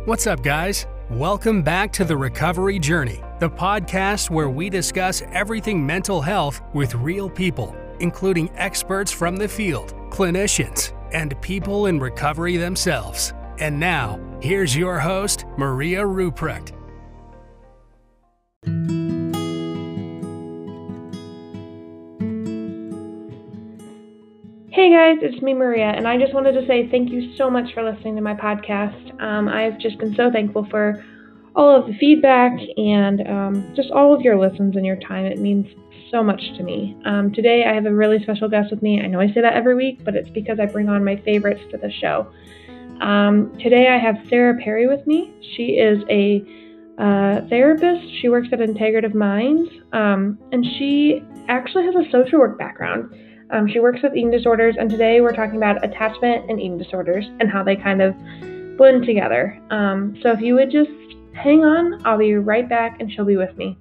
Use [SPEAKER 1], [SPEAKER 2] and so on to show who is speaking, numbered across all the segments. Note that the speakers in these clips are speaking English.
[SPEAKER 1] What's up, guys? Welcome back to The Recovery Journey, the podcast where we discuss everything mental health with real people, including experts from the field, clinicians, and people in recovery themselves. And now, here's your host, Maria Ruprecht.
[SPEAKER 2] Hey guys, it's me, Maria, and I just wanted to say thank you so much for listening to my podcast. I've just been so thankful for all of the feedback and just all of your listens and your time. It means so much to me. Today I have a really special guest with me. I know I say that every week, but it's because I bring on my favorites to the show. Today I have Sarah Perry with me. She is a therapist. She works at Integrative Minds, and she actually has a social work background. She works with eating disorders, and today we're talking about attachment and eating disorders and how they kind of blend together. So if you would just hang on, I'll be right back and she'll be with me.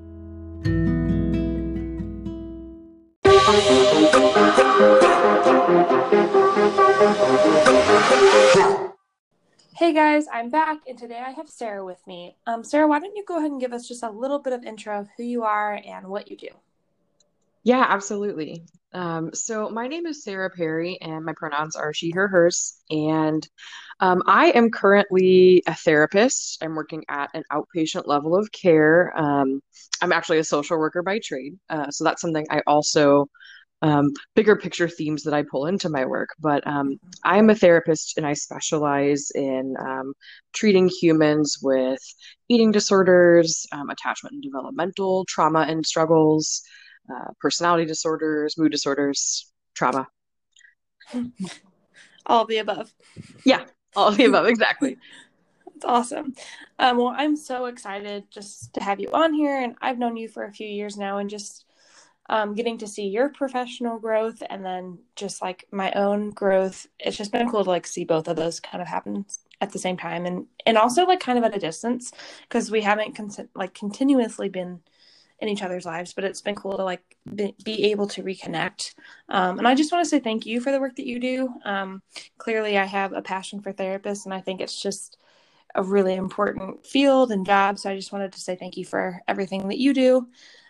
[SPEAKER 2] Hey guys, I'm back, and today I have Sarah with me. Sarah, why don't you go ahead and give us just a little bit of intro of who you are and what you do?
[SPEAKER 3] Yeah, absolutely. So my name is Sarah Perry, and my pronouns are she, her, hers. And I am currently a therapist. I'm working at an outpatient level of care. I'm actually a social worker by trade. So that's something I also, bigger picture themes that I pull into my work. But I'm a therapist, and I specialize in treating humans with eating disorders, attachment and developmental trauma and struggles, personality disorders, mood disorders, trauma.
[SPEAKER 2] All of the above.
[SPEAKER 3] Yeah, all of the above, exactly.
[SPEAKER 2] That's awesome. Well, I'm so excited just to have you on here, and I've known you for a few years now, and just getting to see your professional growth and then just like my own growth. It's just been cool to like see both of those kind of happen at the same time, and also like kind of at a distance, because we haven't continuously been in each other's lives, but it's been cool to like be able to reconnect. And I just want to say thank you for the work that you do. Clearly I have a passion for therapists, and I think it's just a really important field and job. So I just wanted to say thank you for everything that you do.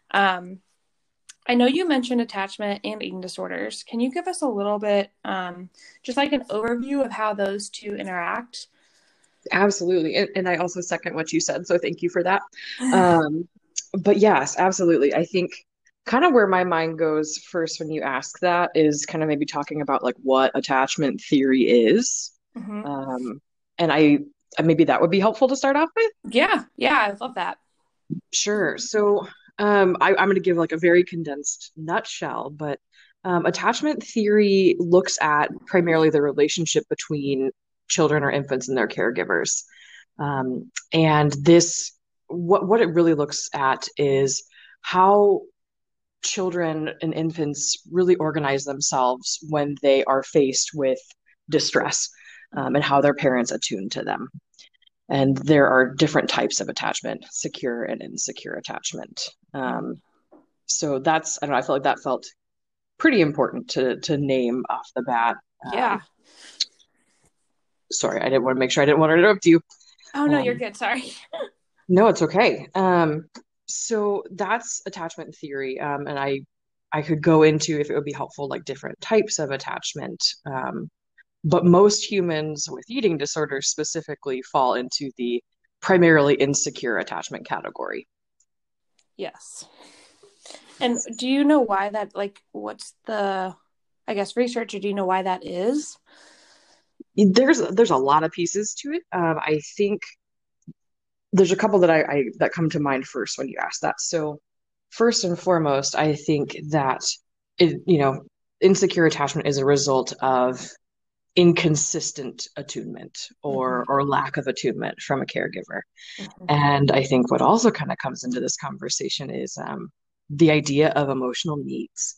[SPEAKER 2] I know you mentioned attachment and eating disorders. Can you give us a little bit, just like an overview of how those two interact?
[SPEAKER 3] Absolutely. And I also second what you said. So thank you for that. But yes, absolutely. I think kind of where my mind goes first when you ask that is kind of maybe talking about like what attachment theory is.
[SPEAKER 2] Mm-hmm.
[SPEAKER 3] And maybe that would be helpful to start off with.
[SPEAKER 2] Yeah, I love that.
[SPEAKER 3] Sure. So I'm going to give like a very condensed nutshell, but attachment theory looks at primarily the relationship between children or infants and their caregivers. And this what it really looks at is how children and infants really organize themselves when they are faced with distress, and how their parents attune to them. And there are different types of attachment, secure and insecure attachment. So that's, I don't know, I feel like that felt pretty important to name off the bat.
[SPEAKER 2] Yeah.
[SPEAKER 3] Sorry, I didn't want to interrupt you.
[SPEAKER 2] Oh, no, you're good. Sorry.
[SPEAKER 3] No, it's okay. So that's attachment theory. And I could go into, if it would be helpful, like different types of attachment. But most humans with eating disorders specifically fall into the primarily insecure attachment category.
[SPEAKER 2] Yes. And do you know why that, like, what's the, I guess, research, or do you know why that is?
[SPEAKER 3] There's a lot of pieces to it. I think there's a couple that that come to mind first when you ask that. So first and foremost, I think that insecure attachment is a result of inconsistent attunement or lack of attunement from a caregiver. Mm-hmm. And I think what also kind of comes into this conversation is the idea of emotional needs.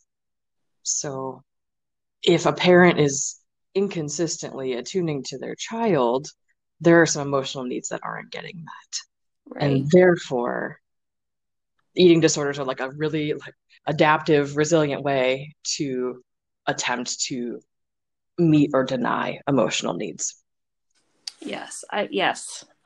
[SPEAKER 3] So if a parent is inconsistently attuning to their child, there are some emotional needs that aren't getting met. Right. And therefore, eating disorders are like a really like adaptive, resilient way to attempt to meet or deny emotional needs.
[SPEAKER 2] Yes.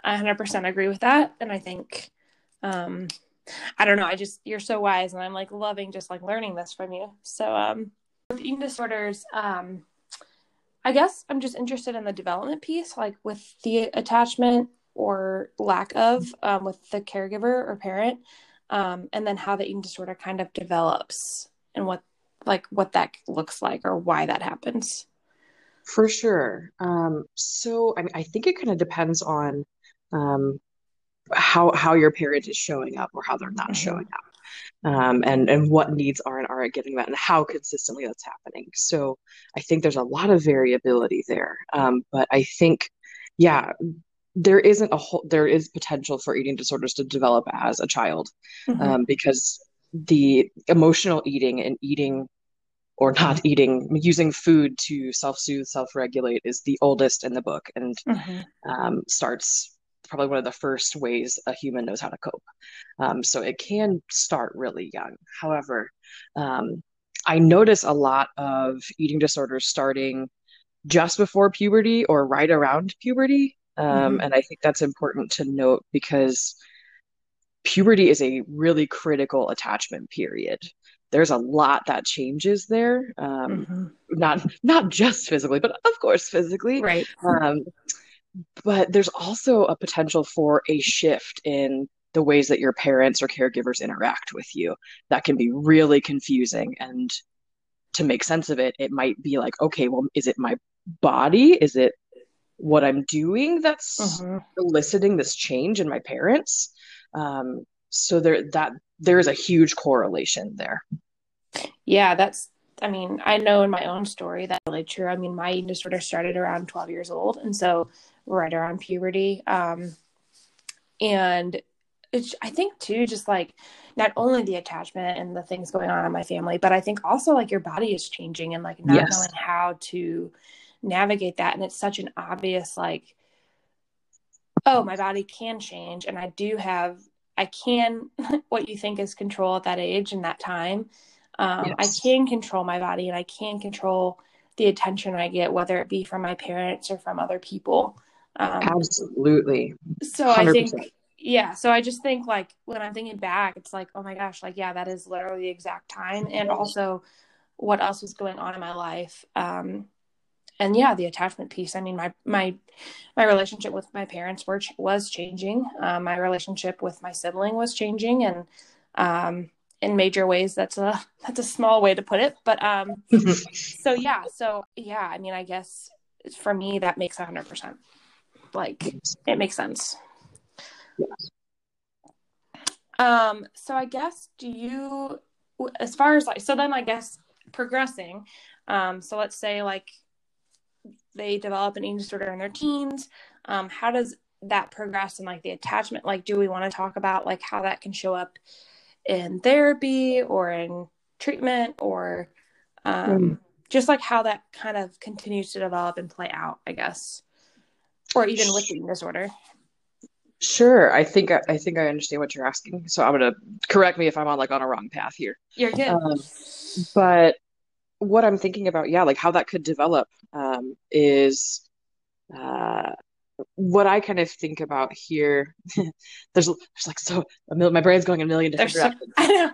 [SPEAKER 2] I 100% agree with that. And I think, I don't know, you're so wise, and I'm like loving just like learning this from you. So, with eating disorders, I guess I'm just interested in the development piece, like with the attachment or lack of, with the caregiver or parent, and then how the eating disorder kind of develops and what that looks like or why that happens.
[SPEAKER 3] For sure. So I think it kind of depends on um, how your parent is showing up or how they're not
[SPEAKER 2] Mm-hmm.
[SPEAKER 3] showing up, and what needs are and aren't getting met and how consistently that's happening. So I think there's a lot of variability there. But I think, yeah, there is potential for eating disorders to develop as a child,
[SPEAKER 2] Mm-hmm.
[SPEAKER 3] because the emotional eating and eating or not eating, using food to self-soothe, self-regulate is the oldest in the book, and
[SPEAKER 2] Mm-hmm.
[SPEAKER 3] starts probably one of the first ways a human knows how to cope. So it can start really young. However, I notice a lot of eating disorders starting just before puberty or right around puberty.
[SPEAKER 2] Mm-hmm.
[SPEAKER 3] And I think that's important to note because puberty is a really critical attachment period. There's a lot that changes there.
[SPEAKER 2] Mm-hmm.
[SPEAKER 3] Not just physically, but of course physically.
[SPEAKER 2] Right.
[SPEAKER 3] Um, but there's also a potential for a shift in the ways that your parents or caregivers interact with you that can be really confusing. And to make sense of it, it might be like, okay, well, is it my body? Is it what I'm doing that's
[SPEAKER 2] Mm-hmm.
[SPEAKER 3] eliciting this change in my parents? So there is a huge correlation there.
[SPEAKER 2] Yeah, I mean, I know in my own story that's really true. I mean, my eating disorder started around 12 years old. And so right around puberty. And I think too, just like not only the attachment and the things going on in my family, but I think also like your body is changing and like not
[SPEAKER 3] Yes.
[SPEAKER 2] knowing how to navigate that. And it's such an obvious, like, oh, my body can change. And I can, what you think is control at that age and that time. I
[SPEAKER 3] Yes.
[SPEAKER 2] can control my body and I can control the attention I get, whether it be from my parents or from other people.
[SPEAKER 3] Absolutely.
[SPEAKER 2] So I
[SPEAKER 3] 100%.
[SPEAKER 2] think, yeah, so I just think like when I'm thinking back, it's like, oh my gosh, like, yeah, that is literally the exact time. And also what else was going on in my life. And yeah, the attachment piece. I mean, my relationship with my parents was changing. My relationship with my sibling was changing, and in major ways, that's a small way to put it. But so yeah. I mean, I guess for me, that makes 100%. Like, it makes sense.
[SPEAKER 3] Yes.
[SPEAKER 2] So I guess as far as like, so then I guess progressing. So let's say like they develop an eating disorder in their teens. How does that progress and like the attachment? Like, do we want to talk about like how that can show up in therapy or in treatment or just like how that kind of continues to develop and play out, I guess, or even with the eating disorder?
[SPEAKER 3] Sure. I think I understand what you're asking. So I'm gonna correct me if I'm on a wrong path here.
[SPEAKER 2] You're good.
[SPEAKER 3] But what I'm thinking about, yeah, like how that could develop, is uh, what I kind of think about here. There's like my brain's going in a million different directions.
[SPEAKER 2] I know.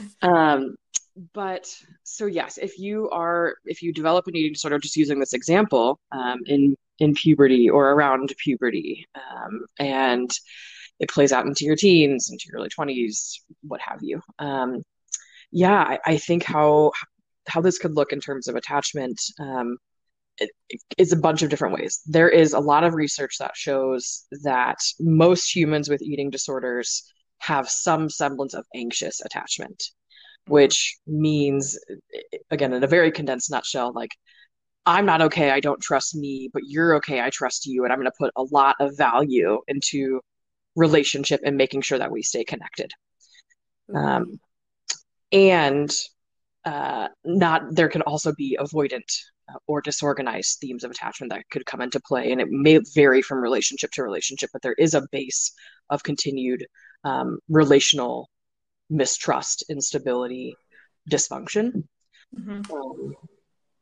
[SPEAKER 3] But so yes, if you develop an eating disorder, just using this example, in puberty or around puberty, and it plays out into your teens, into your early 20s, what have you. Yeah, I think how this could look in terms of attachment, it is a bunch of different ways. There is a lot of research that shows that most humans with eating disorders have some semblance of anxious attachment, which means, again, in a very condensed nutshell, like, I'm not okay, I don't trust me, but you're okay, I trust you, and I'm going to put a lot of value into relationship and making sure that we stay connected. Um, and not there can also be avoidant or disorganized themes of attachment that could come into play, and it may vary from relationship to relationship, but there is a base of continued relational mistrust, instability, dysfunction.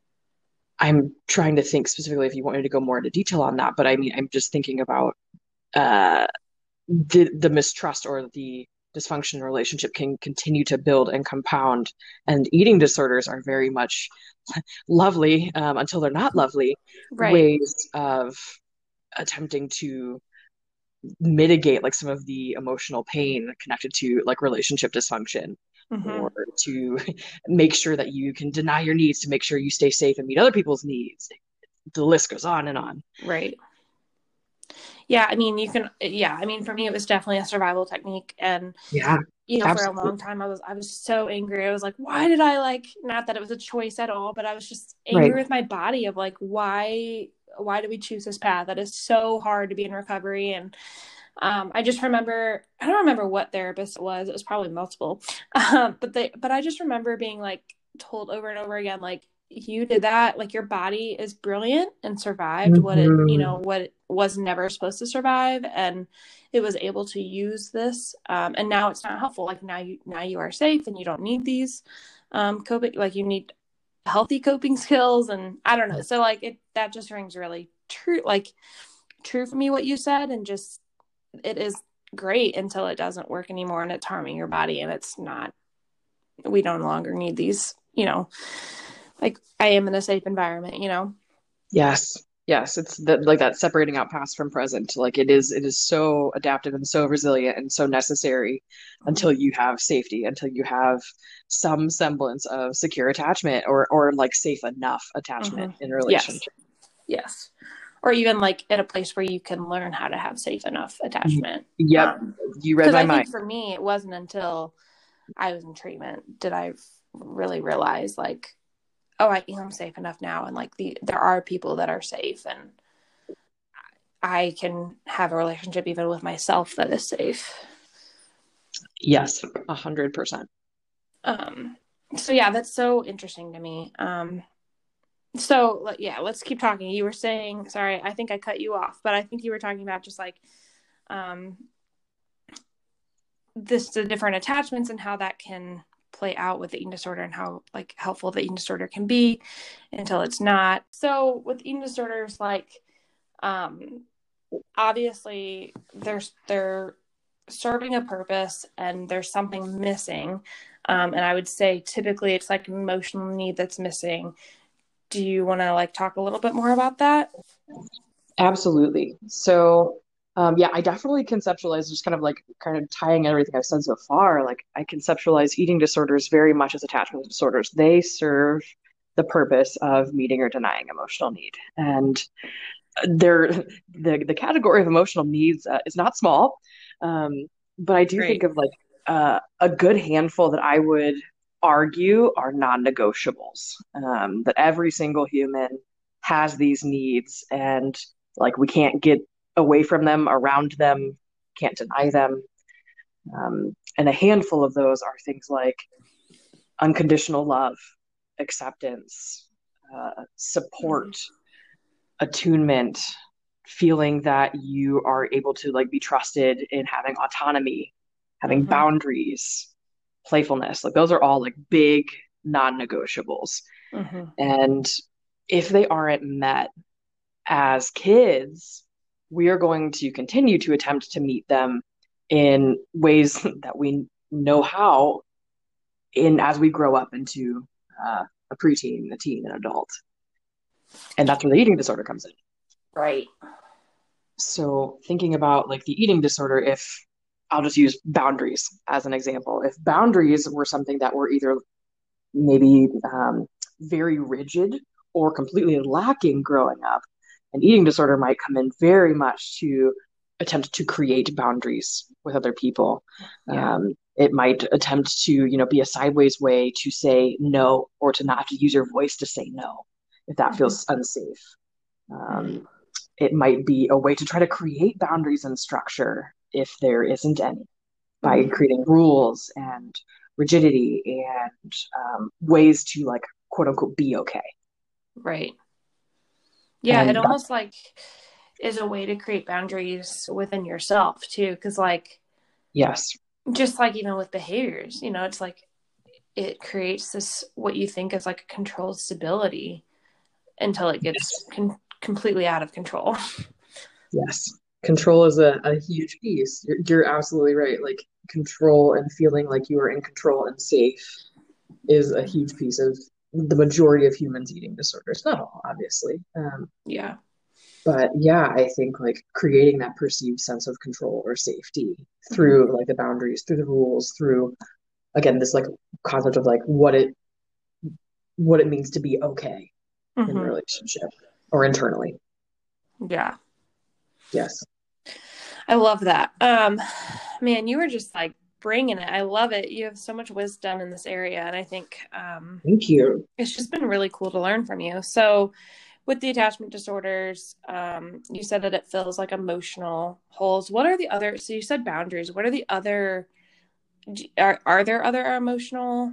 [SPEAKER 3] I'm trying to think specifically if you want me to go more into detail on that, but I mean, I'm just thinking about uh, the mistrust or the dysfunction relationship can continue to build and compound. And eating disorders are very much lovely, until they're not lovely,
[SPEAKER 2] Right.
[SPEAKER 3] ways of attempting to mitigate like some of the emotional pain connected to like relationship dysfunction,
[SPEAKER 2] Mm-hmm.
[SPEAKER 3] or to make sure that you can deny your needs to make sure you stay safe and meet other people's needs. The list goes on and on.
[SPEAKER 2] Right. Yeah, I mean, I mean, for me, it was definitely a survival technique. And,
[SPEAKER 3] Yeah,
[SPEAKER 2] for a long
[SPEAKER 3] absolutely.
[SPEAKER 2] time, I was so angry. I was like, why did I like, not that it was a choice at all, but I was just
[SPEAKER 3] Right.
[SPEAKER 2] angry with my body of like, why do we choose this path? That is so hard to be in recovery. And I just remember, I don't remember what therapist it was. It was probably multiple. But I just remember being like told over and over again, like, you did that, like your body is brilliant and survived
[SPEAKER 3] Hmm.
[SPEAKER 2] what it was never supposed to survive, and it was able to use this, and now it's not helpful. Like now you are safe and you don't need these coping, like you need healthy coping skills, and I don't know. So like that just rings really true, like true for me what you said, and just it is great until it doesn't work anymore and it's harming your body, and it's not, we no longer need these, like I am in a safe environment.
[SPEAKER 3] Yes. Yes, it's that like that separating out past from present. Like it is so adaptive and so resilient and so necessary
[SPEAKER 2] Mm-hmm.
[SPEAKER 3] until you have safety, until you have some semblance of secure attachment, or like safe enough
[SPEAKER 2] Mm-hmm.
[SPEAKER 3] attachment in a
[SPEAKER 2] Yes.
[SPEAKER 3] relationship.
[SPEAKER 2] Yes. Or even like in a place where you can learn how to have safe enough attachment.
[SPEAKER 3] Yep, you read
[SPEAKER 2] Because
[SPEAKER 3] my
[SPEAKER 2] I
[SPEAKER 3] mind.
[SPEAKER 2] think for me, it wasn't until I was in treatment did I really realize like, oh, I am safe enough now, and like there are people that are safe, and I can have a relationship even with myself that is safe.
[SPEAKER 3] Yes, 100%.
[SPEAKER 2] Um, so yeah, that's so interesting to me. So yeah, let's keep talking. You were saying, sorry, I think I cut you off, but I think you were talking about just like um, the different attachments and how that can play out with the eating disorder, and how like helpful the eating disorder can be until it's not. So with eating disorders, like um, obviously they're serving a purpose and there's something missing, and I would say typically it's like an emotional need that's missing. Do you want to like talk a little bit more about that?
[SPEAKER 3] Absolutely. So, yeah, I definitely conceptualize, just kind of tying everything I've said so far. Like, I conceptualize eating disorders very much as attachment disorders. They serve the purpose of meeting or denying emotional need, and they're the category of emotional needs is not small. Um, but I do think
[SPEAKER 2] Great.
[SPEAKER 3] of like a good handful that I would argue are non-negotiables. That every single human has these needs, and like we can't get away from them, around them, can't deny them. And a handful of those are things like unconditional love, acceptance,
[SPEAKER 2] Mm-hmm.
[SPEAKER 3] support, attunement, feeling that you are able to like be trusted in having autonomy, having
[SPEAKER 2] Mm-hmm.
[SPEAKER 3] boundaries, playfulness. Like those are all like big non-negotiables.
[SPEAKER 2] Mm-hmm.
[SPEAKER 3] And if they aren't met as kids, we are going to continue to attempt to meet them in ways that we know how in as we grow up into a preteen, a teen, an adult. And that's where the eating disorder comes in.
[SPEAKER 2] Right.
[SPEAKER 3] So thinking about like the eating disorder, if I'll just use boundaries as an example, if boundaries were something that were either maybe very rigid or completely lacking growing up, an eating disorder might come in very much to attempt to create boundaries with other people.
[SPEAKER 2] Yeah.
[SPEAKER 3] It might attempt to, be a sideways way to say no, or to not have to use your voice to say no if that
[SPEAKER 2] Mm-hmm.
[SPEAKER 3] feels unsafe.
[SPEAKER 2] Mm-hmm.
[SPEAKER 3] Um, it might be a way to try to create boundaries and structure if there isn't any, by
[SPEAKER 2] Mm-hmm.
[SPEAKER 3] creating rules and rigidity and ways to like quote unquote be okay.
[SPEAKER 2] Right. Yeah, it
[SPEAKER 3] And that,
[SPEAKER 2] almost like is a way to create boundaries within yourself too, because like
[SPEAKER 3] yes,
[SPEAKER 2] just like even with behaviors, it's like it creates this what you think is like a controlled stability until it gets
[SPEAKER 3] yes,
[SPEAKER 2] completely out of control.
[SPEAKER 3] yes. Control is a huge piece. You're absolutely right. Like control and feeling like you are in control and safe is a huge piece of the majority of humans' eating disorders. Not all, obviously.
[SPEAKER 2] Yeah.
[SPEAKER 3] But yeah, I think like creating that perceived sense of control or safety
[SPEAKER 2] Hmm.
[SPEAKER 3] through like the boundaries, through the rules, through again this like concept of like what it means to be okay in a
[SPEAKER 2] Hmm.
[SPEAKER 3] relationship or internally.
[SPEAKER 2] Yeah.
[SPEAKER 3] Yes.
[SPEAKER 2] I love that. Man, you were just like bringing it. I love it. You have so much wisdom in this area. And I think
[SPEAKER 3] Thank you.
[SPEAKER 2] it's just been really cool to learn from you. So, with the attachment disorders, you said that it fills like emotional holes. What are the other, so you said boundaries. What are the other, are there other emotional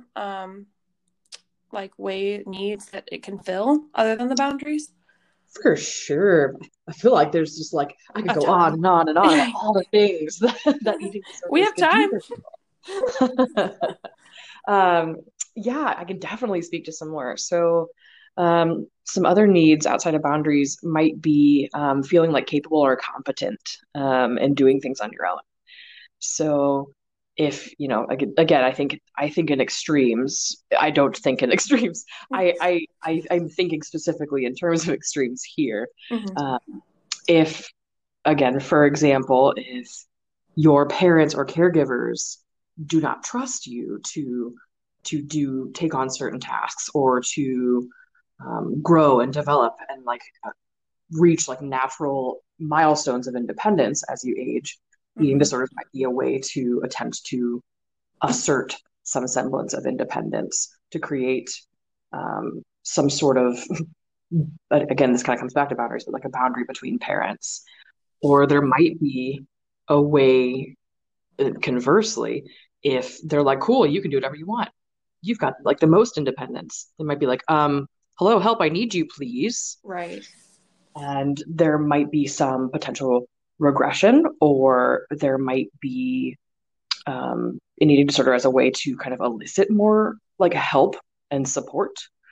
[SPEAKER 2] like way needs that it can fill other than the boundaries?
[SPEAKER 3] For sure. I feel like there's just like I could
[SPEAKER 2] A
[SPEAKER 3] go on
[SPEAKER 2] ton.
[SPEAKER 3] and on and on about all the things that eating
[SPEAKER 2] We
[SPEAKER 3] disorders
[SPEAKER 2] have
[SPEAKER 3] could do
[SPEAKER 2] time.
[SPEAKER 3] for people. Um, yeah, I can definitely speak to some more. So, some other needs outside of boundaries might be feeling like capable or competent and doing things on your own. So, if you know, again, I think in extremes. I don't think in extremes. I'm thinking specifically in terms of extremes here.
[SPEAKER 2] Hmm.
[SPEAKER 3] Um, if again, for example, if your parents or caregivers do not trust you to do take on certain tasks or to grow and develop and like reach like natural milestones of independence as you age, eating
[SPEAKER 2] Hmm.
[SPEAKER 3] disorders might be a way to attempt to assert some semblance of independence to create some sort of again this kind of comes back to boundaries but like a boundary between parents or there might be a way, conversely, if they're like, cool, you can do whatever you want. You've got like the most independence. They might be like, hello, help, I need you, please.
[SPEAKER 2] Right.
[SPEAKER 3] And there might be some potential regression, or there might be an eating disorder as a way to kind of elicit more like help and support.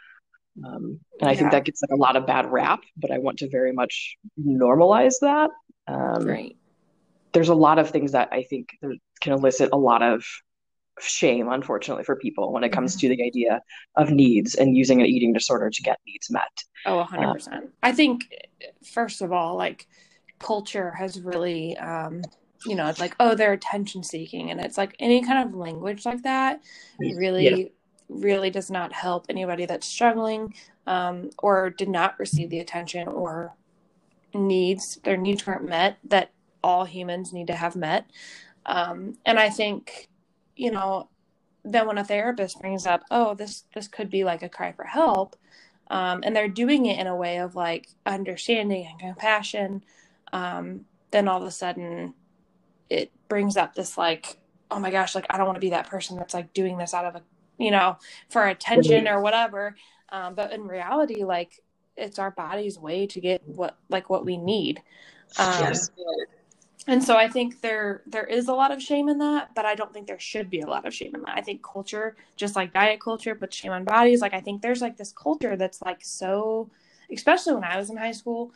[SPEAKER 3] And I think
[SPEAKER 2] Yeah.
[SPEAKER 3] that gets like a lot of bad rap, but I want to very much normalize that. Um,
[SPEAKER 2] Right.
[SPEAKER 3] there's a lot of things that I think can elicit a lot of shame, unfortunately, for people when it comes
[SPEAKER 2] Hmm.
[SPEAKER 3] to the idea of needs and using an eating disorder to get needs met.
[SPEAKER 2] Oh,
[SPEAKER 3] Uh,
[SPEAKER 2] 100%. I think, first of all, like culture has really, it's like, oh, they're attention seeking. And it's like any kind of language like that
[SPEAKER 3] yes,
[SPEAKER 2] really, really does not help anybody that's struggling or did not receive the attention or their needs weren't met that all humans need to have met. And I think, you know, then when a therapist brings up, oh, this could be like a cry for help, and they're doing it in a way of like understanding and compassion, then all of a sudden it brings up this like, oh my gosh, like I don't want to be that person that's like doing this out of for attention or whatever. But in reality, like it's our body's way to get what we need. Um,
[SPEAKER 3] yes,
[SPEAKER 2] and so I think there is a lot of shame in that, but I don't think there should be a lot of shame in that. I think culture, just like diet culture, puts shame on bodies. Like I think there's like this culture that's like so, especially when I was in high school.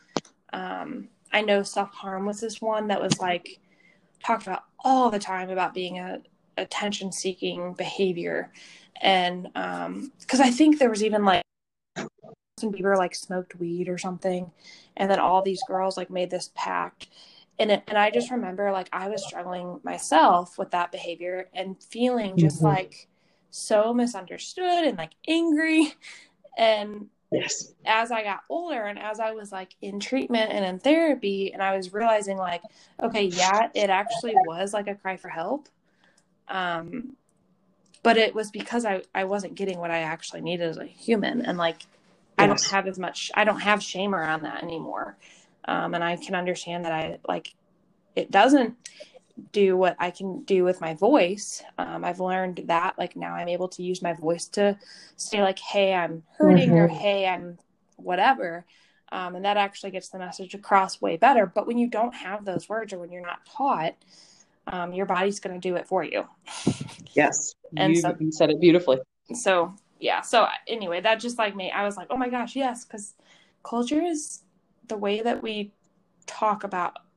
[SPEAKER 2] I know self-harm was this one that was like talked about all the time about being a attention-seeking behavior, and because I think there was even like Justin Bieber like smoked weed or something, and then all these girls like made this pact. And I just remember like I was struggling myself with that behavior and feeling just
[SPEAKER 3] mhm,
[SPEAKER 2] like so misunderstood and like angry. And
[SPEAKER 3] yes,
[SPEAKER 2] as I got older and as I was like in treatment and in therapy, and I was realizing like, okay, yeah, it actually was like a cry for help. Um, but it was because I wasn't getting what I actually needed as a human. And like,
[SPEAKER 3] yes,
[SPEAKER 2] I don't have shame around that anymore. And I can understand that it doesn't do what I can do with my voice. I've learned that like now I'm able to use my voice to say like, hey, I'm hurting or
[SPEAKER 3] mhm,
[SPEAKER 2] hey, I'm whatever. And that actually gets the message across way better. But when you don't have those words or when you're not taught, your body's going to do it for you.
[SPEAKER 3] yes.
[SPEAKER 2] And
[SPEAKER 3] You said it beautifully.
[SPEAKER 2] yeah. So anyway, that just like me, I was like, oh my gosh, yes. Cause culture is the way that we talk about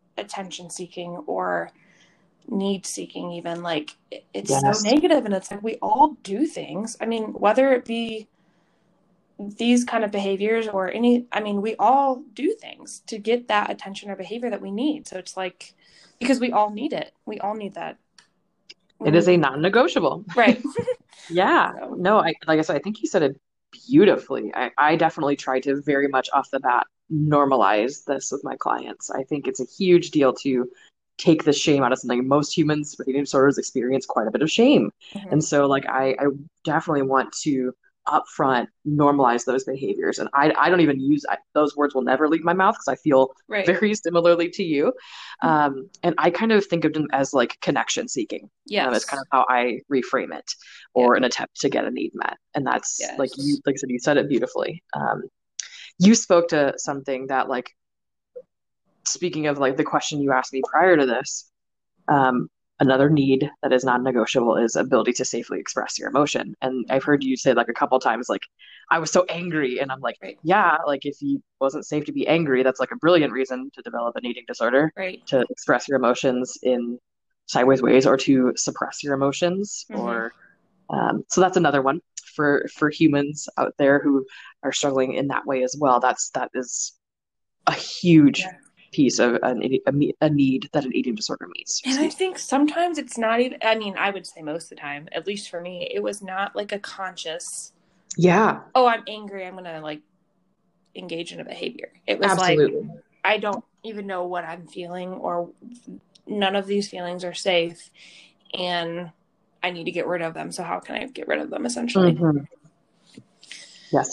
[SPEAKER 2] attention seeking or need seeking, even like it's so
[SPEAKER 3] Yes.
[SPEAKER 2] negative. And it's like we all do things. I mean, whether it be these kind of behaviors or any, I mean, we all do things to get that attention or behavior that we need. So it's like, because we all need it. We all need that.
[SPEAKER 3] It is a non-negotiable.
[SPEAKER 2] Right.
[SPEAKER 3] Yeah.
[SPEAKER 2] So,
[SPEAKER 3] No, like I said, I think you said it beautifully. I definitely try to very much off the bat normalize this with my clients. I think it's a huge deal to take the shame out of something. Most humans with eating disorders experience quite a bit of shame. And so like I definitely want to upfront normalize those behaviors. And I don't even use those words will never leave my mouth because I feel
[SPEAKER 2] right.
[SPEAKER 3] very similarly to you. And I kind of think of them as like connection seeking.
[SPEAKER 2] Yes.
[SPEAKER 3] Is kind of how I reframe it, or an attempt to get a need met. And that's like I said, you said it beautifully. You spoke to something that, like, speaking of like the question you asked me prior to this, another need that is non-negotiable is ability to safely express your emotion. And I've heard you say like a couple times, like, I was so angry. And I'm like, yeah, like if you wasn't safe to be angry, that's like a brilliant reason to develop an eating disorder, to express your emotions in sideways ways or to suppress your emotions. Or so that's another one for humans out there who are struggling in that way as well. That is a huge piece of a need that an eating disorder meets.
[SPEAKER 2] And I think sometimes it's not even, I mean, I would say most of the time, at least for me, it was not like a conscious, oh, I'm angry, I'm going to like engage in a behavior. It was like, I don't even know what I'm feeling, or none of these feelings are safe, and I need to get rid of them. So how can I get rid of them, essentially?
[SPEAKER 3] Yes.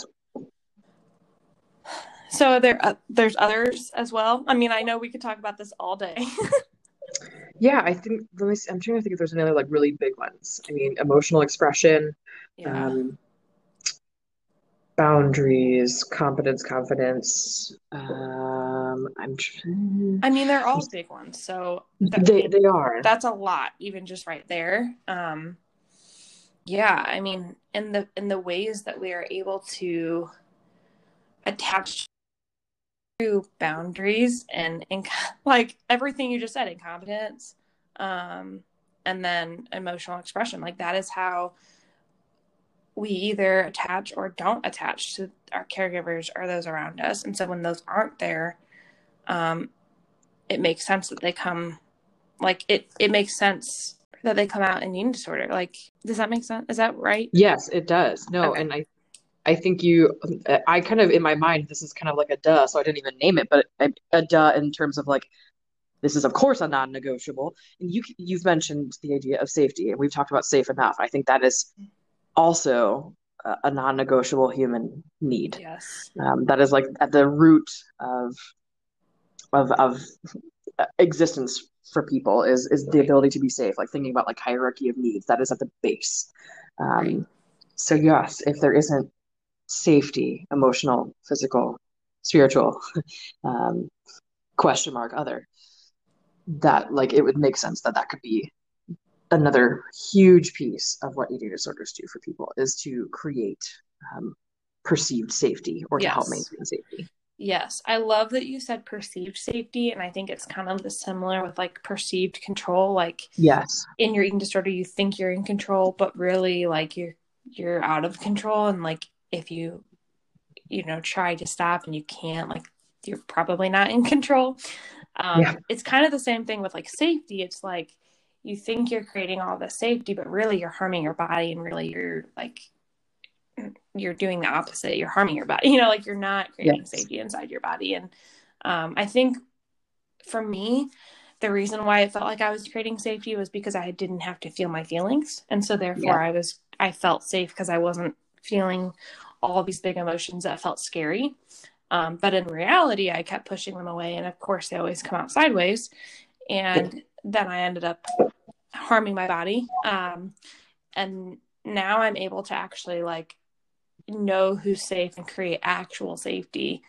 [SPEAKER 2] So there's others as well. I mean, I know we could talk about this all day.
[SPEAKER 3] Yeah, I think, I'm trying to think if there's any other like really big ones. I mean, emotional expression, boundaries, competence, confidence. I
[SPEAKER 2] mean, they're all big ones. So
[SPEAKER 3] they are.
[SPEAKER 2] That's a lot, even just right there. Yeah, I mean, in the ways that we are able to attach to boundaries and like everything you just said, incompetence, and then emotional expression, like that is how we either attach or don't attach to our caregivers or those around us. And so when those aren't there, it makes sense that they come, like it makes sense that they come out in eating disorder. Like, does that make sense? Is that right?
[SPEAKER 3] Yes, it does. No, and I think I kind of, in my mind, this is kind of like a duh, so I didn't even name it, but a duh in terms of like, this is of course a non-negotiable. And you've mentioned the idea of safety, and we've talked about safe enough. I think that is also a non-negotiable human need.
[SPEAKER 2] Yes.
[SPEAKER 3] That is like at the root of existence for people is the ability to be safe. Like thinking about like hierarchy of needs, that is at the base. So yes, if there isn't safety, emotional, physical, spiritual, question mark, other, that like it would make sense that that could be another huge piece of what eating disorders do for people, is to create perceived safety or to help maintain safety.
[SPEAKER 2] Yes. I love that you said perceived safety. And I think it's kind of the similar with like perceived control. Like,
[SPEAKER 3] yes,
[SPEAKER 2] in your eating disorder, you think you're in control, but really like you're out of control. And like, if you try to stop and you can't, like, you're probably not in control. It's kind of the same thing with like safety. It's like, you think you're creating all this safety, but really you're harming your body, and really you're doing the opposite. You're harming your body, like you're not creating safety inside your body. And I think for me, the reason why it felt like I was creating safety was because I didn't have to feel my feelings. And so therefore I felt safe because I wasn't feeling all these big emotions that felt scary. But in reality, I kept pushing them away. And of course they always come out sideways. And then I ended up harming my body. And now I'm able to actually like know who's safe and create actual safety,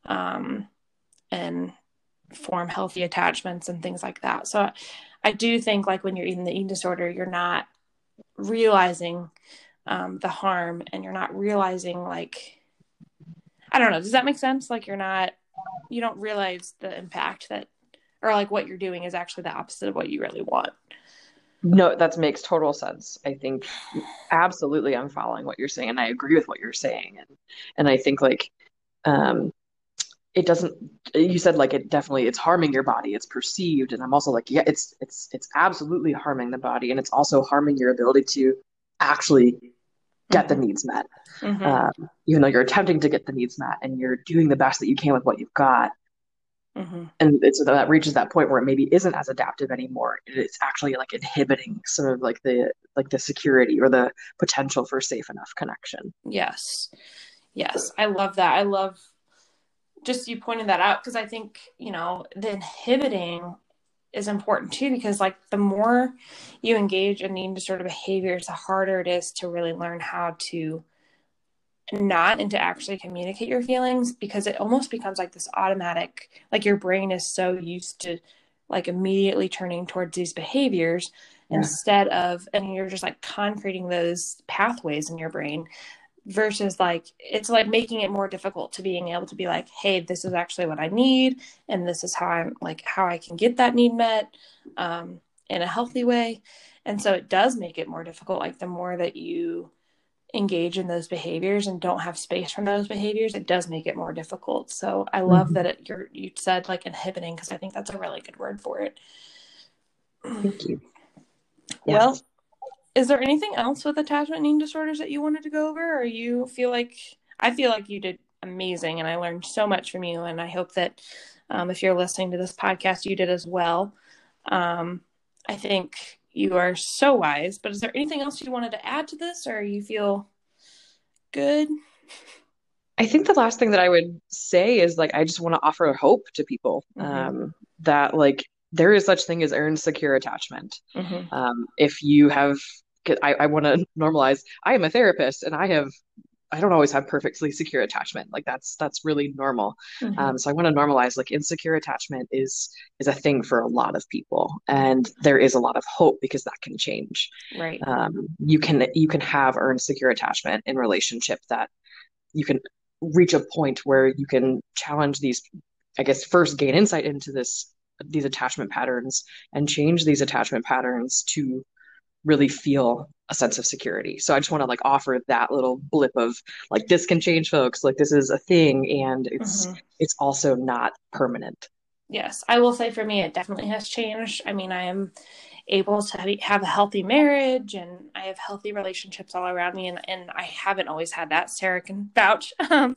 [SPEAKER 2] and form healthy attachments and things like that. So I do think like when you're eating the eating disorder, you're not realizing the harm, and you're not realizing like, I don't know, does that make sense? Like you don't realize the impact that, or like what you're doing is actually the opposite of what you really want.
[SPEAKER 3] No, that makes total sense. I think absolutely I'm following what you're saying, and I agree with what you're saying. And I think like um it doesn't, you said like it definitely, it's harming your body, it's perceived, and I'm also like, yeah, it's absolutely harming the body, and it's also harming your ability to actually get the needs met. Even though you're attempting to get the needs met and you're doing the best that you can with what you've got. And it's that reaches that point where it maybe isn't as adaptive anymore. It's actually like inhibiting sort of like the security or the potential for safe enough connection.
[SPEAKER 2] Yes. I love that. I love just you pointed that out, because I think, the inhibiting is important too, because like the more you engage in eating disorder behaviors, the harder it is to really learn how to not and to actually communicate your feelings, because it almost becomes like this automatic, like your brain is so used to like immediately turning towards these behaviors instead of, and you're just like concreting those pathways in your brain, versus like it's like making it more difficult to being able to be like, hey, this is actually what I need, and this is how I can get that need met in a healthy way. And so it does make it more difficult, like the more that you engage in those behaviors and don't have space from those behaviors, it does make it more difficult. So I love that you said like inhibiting, because I think that's a really good word for it.
[SPEAKER 3] Thank you.
[SPEAKER 2] Well, is there anything else with attachment and eating disorders that you wanted to go over, or I feel like you did amazing and I learned so much from you, and I hope that if you're listening to this podcast, you did as well. I think you are so wise, but is there anything else you wanted to add to this, or you feel good?
[SPEAKER 3] I think the last thing that I would say is like, I just want to offer hope to people that like there is such thing as earned secure attachment. If you have, I want to normalize, I am a therapist and I don't always have perfectly secure attachment. Like that's really normal. So I want to normalize like insecure attachment is a thing for a lot of people, and there is a lot of hope because that can change.
[SPEAKER 2] Right.
[SPEAKER 3] You can have earned secure attachment in relationship, that you can reach a point where you can challenge these, I guess, first gain insight into these attachment patterns and change these attachment patterns to really feel a sense of security. So I just want to like offer that little blip of like, this can change folks, like this is a thing, and it's also not permanent.
[SPEAKER 2] Yes, I will say for me, it definitely has changed. I mean, I am able to have a healthy marriage and I have healthy relationships all around me. And I haven't always had that. Sarah can vouch.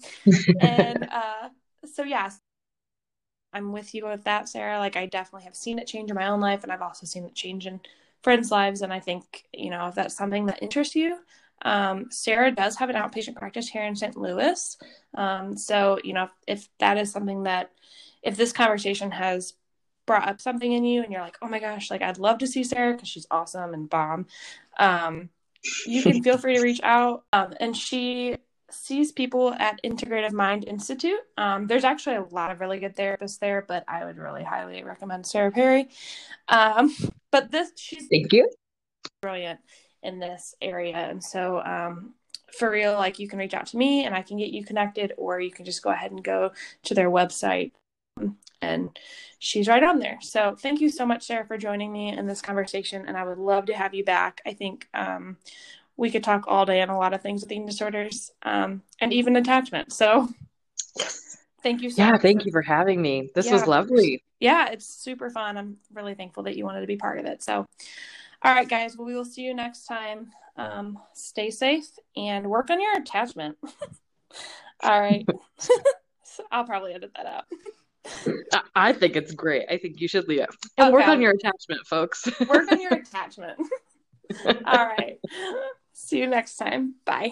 [SPEAKER 2] So yeah, I'm with you with that, Sarah. Like I definitely have seen it change in my own life, and I've also seen it change in friends' lives. And I think, if that's something that interests you, Sarah does have an outpatient practice here in St. Louis. So, if that is something that, if this conversation has brought up something in you and you're like, oh my gosh, like I'd love to see Sarah because she's awesome and bomb, you can feel free to reach out. And she sees people at Integrative Mind Institute. There's actually a lot of really good therapists there, but I would really highly recommend Sarah Perry. But she's
[SPEAKER 3] Thank you.
[SPEAKER 2] Brilliant in this area. And so, for real, like you can reach out to me and I can get you connected, or you can just go ahead and go to their website, and she's right on there. So thank you so much, Sarah, for joining me in this conversation. And I would love to have you back. I think, we could talk all day on a lot of things with eating disorders, and even attachment. So thank you so much.
[SPEAKER 3] Yeah, thank you for having me. This was lovely.
[SPEAKER 2] Yeah, it's super fun. I'm really thankful that you wanted to be part of it. So, all right, guys, well, we will see you next time. Stay safe and work on your attachment. All right. So I'll probably edit that out.
[SPEAKER 3] I think it's great. I think you should leave it. And work on your attachment, folks.
[SPEAKER 2] Work on your attachment. All right. See you next time. Bye.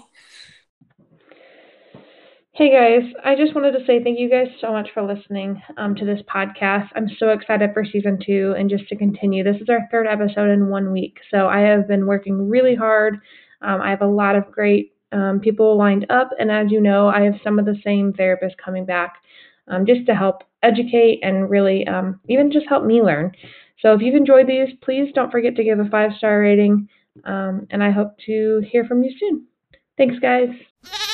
[SPEAKER 2] Hey guys, I just wanted to say thank you guys so much for listening to this podcast. I'm so excited for season 2 and just to continue. This is our 3rd episode in 1 week. So I have been working really hard. I have a lot of great people lined up. And as you know, I have some of the same therapists coming back just to help educate and really even just help me learn. So if you've enjoyed these, please don't forget to give a 5-star rating. And I hope to hear from you soon. Thanks, guys.